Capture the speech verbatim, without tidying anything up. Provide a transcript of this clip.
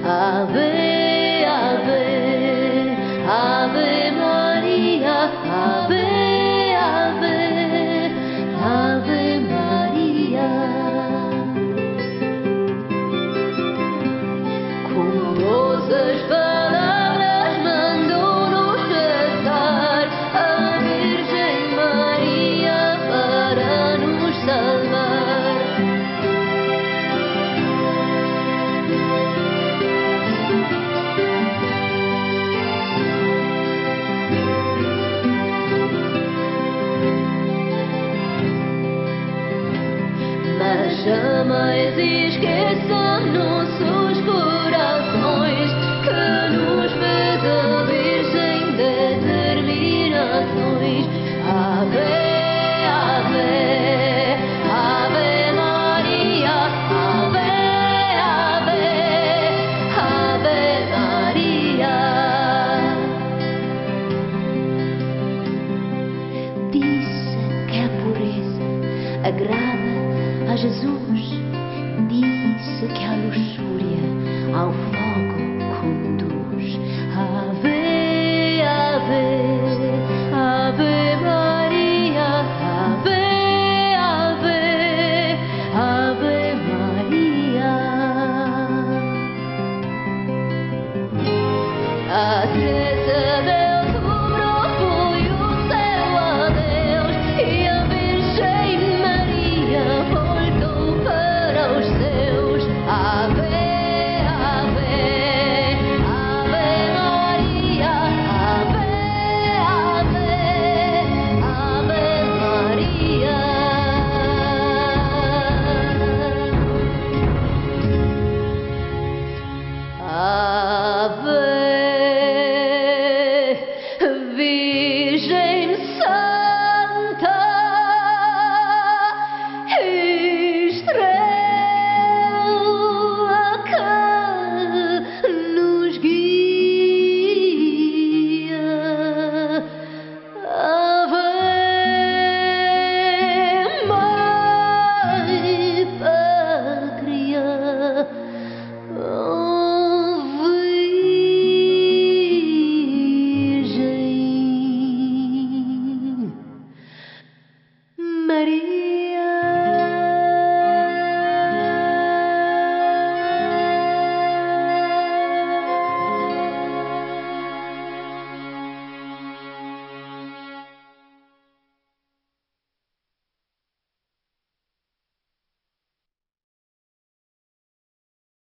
Ave, ave, ave Maria, ave, ave, ave Maria. Com doces palavras mandou-nos rezar a Virgem Maria para nos salvar. Mas jamais esqueçam nossos corações que nos pede a Virgem determinações. Ave, ave, ave Maria, ave, ave, ave Maria. Disse que a pureza agrada a Jesus, disse que a luxúria ao fogo conduz. Ave, ave, ave Maria, ave, ave, ave Maria. A treze de outubro foi o céu a Deus e a Virgem Maria voltou para os seus. Ave, ave, ave Maria, ave, ave, ave Maria. Ave, Virgem Santa, estrela que nos guia. Ave, Mãe Pátria, oh Virgem Maria.